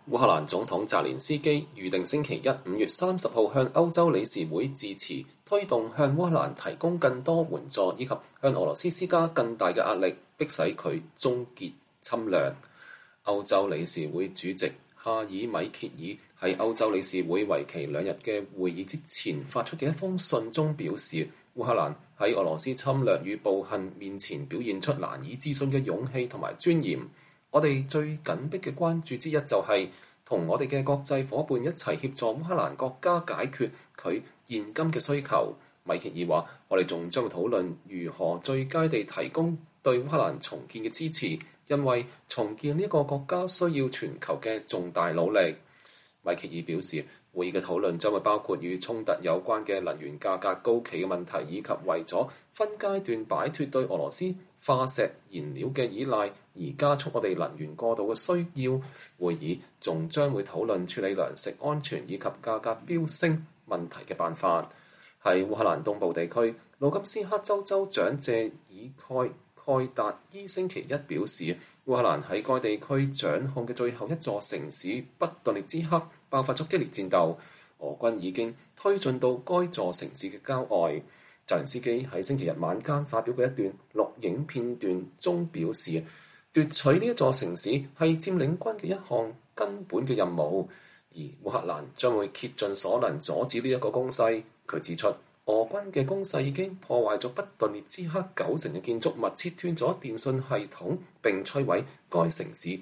烏克蘭總統澤連斯基預定星期一5月30號向歐洲理事會致辭，推動向烏克蘭提供更多援助，以及向俄羅斯施加更大嘅壓力，迫使佢終結侵略。歐洲理事會主席哈爾米歇爾喺歐洲理事會為期2日嘅會議之前發出嘅一封信中表示，烏克蘭喺俄羅斯侵略與暴行面前表現出難以置信嘅勇氣同埋尊嚴。我哋最緊迫嘅關注之一就係同我哋嘅國際夥伴一齊協助烏克蘭國家解決佢現今嘅需求。米歇爾話：我哋仲將會討論如何最佳地提供對烏克蘭重建嘅支持，因為重建呢個國家需要全球嘅重大努力。米歇爾表示，會議嘅討論將會包括與衝突有關嘅能源價格高企嘅問題，以及為咗分階段擺脱對俄羅斯化石燃料嘅依賴而加速我哋能源過渡嘅需要。會議仲將會討論處理糧食安全以及價格飆升問題嘅辦法。喺烏克蘭東部地區，盧甘斯克州州長謝爾蓋達伊星期一表示，烏克蘭喺該地區掌控嘅最後一座城市北頓涅茨克爆發咗激烈戰鬥，俄軍已經推進到該座城市嘅郊外。澤連斯基喺星期日晚間發表嘅一段錄影片段中表示，奪取呢一座城市係佔領軍嘅一項根本嘅任務，而烏克蘭將會竭盡所能阻止呢一個攻勢。佢指出，俄軍嘅攻勢已經破壞咗北頓涅茨克9成嘅建築物，切斷咗電信系統，並摧毀該城市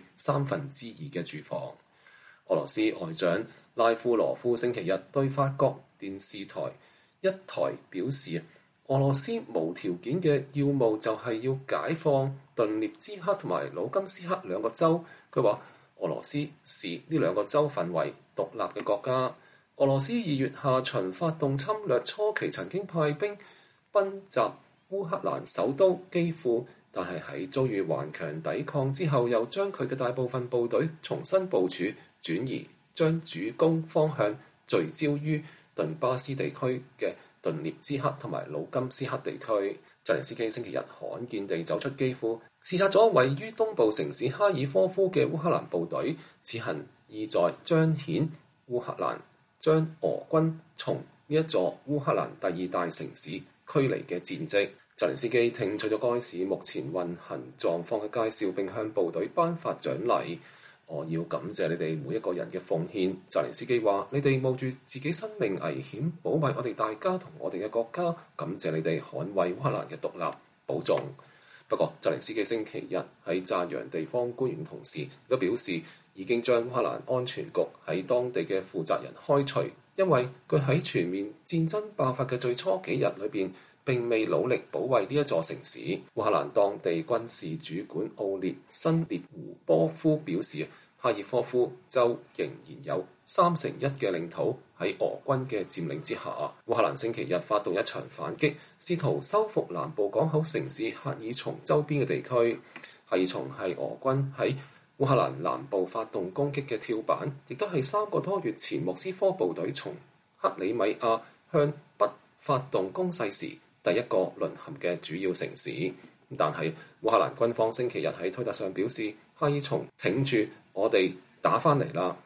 2/3嘅住房。俄羅斯外長拉夫羅夫星期日對法國電視台一台表示，俄羅斯無條件嘅要務就係要解放頓涅茨克同埋盧甘斯克2個州。佢話俄羅斯視呢2個州份為獨立嘅國家。俄羅斯2月下旬發動侵略初期曾經派兵奔襲烏克蘭首都基輔，但係喺遭遇頑強抵抗之後，又將佢嘅大部分部隊重新部署，轉移將主攻方向聚焦於頓巴斯地區嘅頓涅茨克同埋盧甘斯克地區。澤連斯基星期日罕見地走出基輔，視察咗位於東部城市哈爾科夫嘅烏克蘭部隊，此行意在彰顯烏克蘭將俄軍從呢一座烏克蘭第2大城市驅離嘅戰績。澤連斯基聽取咗該市目前運行狀況嘅介紹，並向部隊頒發獎勵。我要感謝你哋每一個人嘅奉獻。澤連斯基話：你哋冒住自己生命危險保衛我哋大家同我哋嘅國家，感謝你哋捍衛烏克蘭嘅獨立保重。不過，澤連斯基星期日喺讚揚地方官員同時都表示，已經將烏克蘭安全局喺當地嘅負責人開除，因為佢喺全面戰爭爆發嘅最初幾日裏邊並未努力保衛呢一座城市。烏克蘭當地軍事主管奧列申列胡波夫表示，哈爾科夫州仍然有1/3嘅領土喺俄軍嘅佔領之下。烏克蘭星期日發動一場反擊，試圖收復南部港口城市赫爾松周邊嘅地區。赫爾松係俄軍喺烏克蘭南部發動攻擊嘅跳板，亦都係3個多月前莫斯科部隊從克里米亞向北發動攻勢時第一個淪陷嘅主要城市。但係烏克蘭軍方星期日喺推特上表示，哈爾松挺住我哋打返嚟啦，